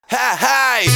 Hey,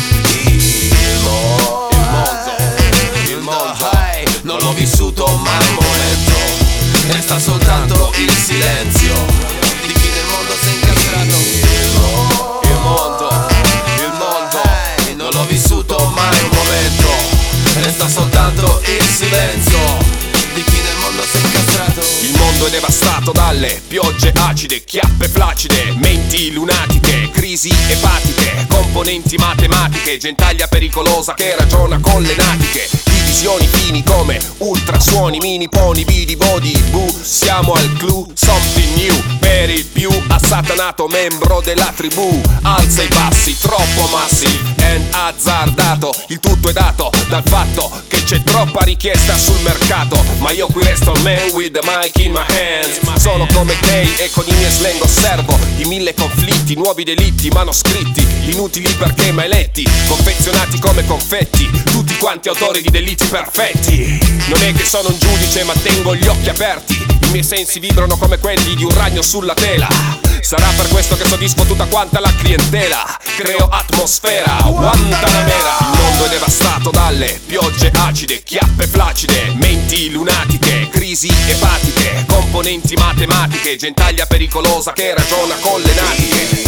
il mondo, non l'ho vissuto mai un momento, resta soltanto il silenzio di chi nel mondo si è incastrato. Il mondo, non l'ho vissuto mai un momento, resta soltanto il silenzio di chi nel mondo si è incastrato. Il mondo è devastato dalle piogge acide, chiappe flaccide, menti lunatiche, crisi epatiche, componenti matematiche, gentaglia pericolosa che ragiona con le natiche, divisioni fini come ultrasuoni, mini pony, bidi body, boo. Siamo al clou, something new, per il più assatanato membro della tribù. Alza i bassi, troppo massive and azzardato, il tutto è dato dal fatto che c'è troppa richiesta sul mercato, ma io qui resto man with the mic in my hands. Sono come Kay e con i miei slang osservo i 1000 conflitti, nuovi delitti manoscritti, inutili perché mai letti, confezionati come confetti, tutti quanti autori di delitti perfetti. Non è che sono un giudice ma tengo gli occhi aperti, i miei sensi vibrano come quelli di un ragno sulla tela. Sarà per questo che soddisfo tutta quanta la clientela, creo atmosfera, Guantanamera. Il mondo è devastato dalle piogge acide, chiappe flaccide, menti lunatiche, crisi epatiche, componenti matematiche, gentaglia pericolosa che ragiona con le natiche.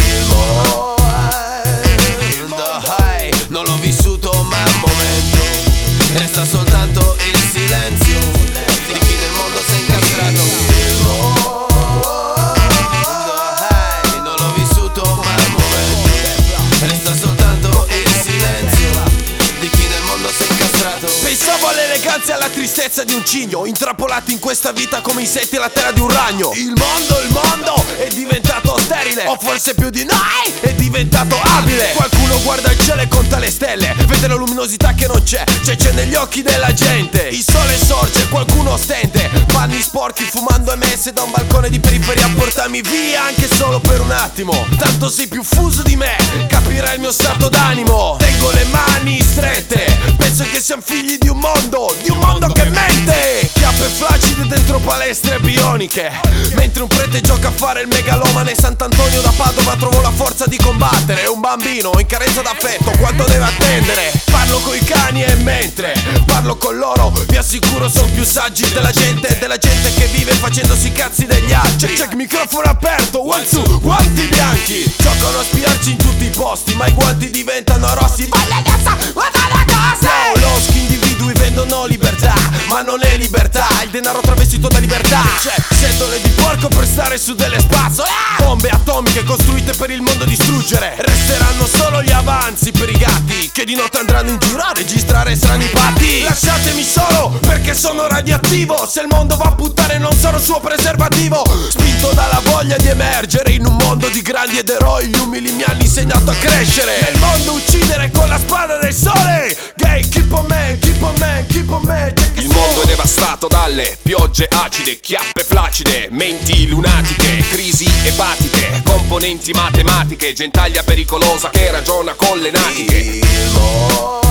Non l'ho vissuto mai un momento, resta soltanto il silenzio di chi nel mondo si è incastrato. Non l'ho vissuto mai un momento, resta soltanto il silenzio di chi nel mondo si è incastrato. Pensavo all'eleganza e alla tristezza di un cigno, intrappolati in questa vita come insetti alla terra di un ragno. Il mondo è diventato sterile, o forse più di noi è diventato abile. Qualcuno guarda il cielo e conta le stelle, vede la luminosità che non c'è negli occhi della gente. Il sole sorge, qualcuno stente, panni sporchi fumando MS da un balcone di periferia. Portami via anche solo per un attimo, tanto sei più fuso di me, capirai il mio stato d'animo. Tengo le mani strette, penso che siamo figli di un mondo che mente. Chiappe flaccide dentro palestre bioniche, mentre un prete gioca a fare il megalomane. Sant'Antonio da Padova trovo la forza di combattere. Un bambino in carenza d'affetto, quanto deve attendere? Parlo coi cani e mentre parlo con loro vi assicuro sono più saggi della gente che vive facendosi i cazzi degli altri. Check microfono aperto, one two, guanti bianchi, giocano a spiarci in tutti i posti, ma i guanti diventano rossi. Loschi individui vendono libertà, ma non è libertà, il denaro travestito da libertà. C'è setole di porco per stare su delle spazzole, bombe atomiche costruite per il mondo distruggere. Resteranno solo gli avanzi per i gatti che di notte andranno in giro a registrare strani patti. Lasciatemi solo perché sono radioattivo, se il mondo va a puttane non sono suo preservativo. Spinto dalla voglia di emergere in un mondo di grandi ed eroi, gli umili mi hanno insegnato a crescere. Nel mondo uccidere con la spada del sole, gay keep on man, keep on man, keep on man. Il mondo è devastato dalle piogge acide, chiappe flaccide, menti lunatiche, crisi epatiche, componenti matematiche, gentaglia pericolosa che ragiona con le natiche.